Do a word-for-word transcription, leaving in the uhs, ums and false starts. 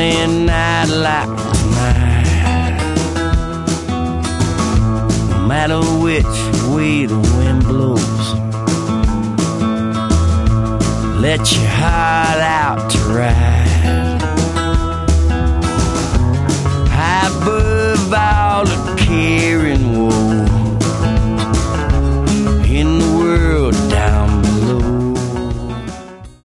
lonely night like tonight. No matter which way the wind blows, let your heart out to ride.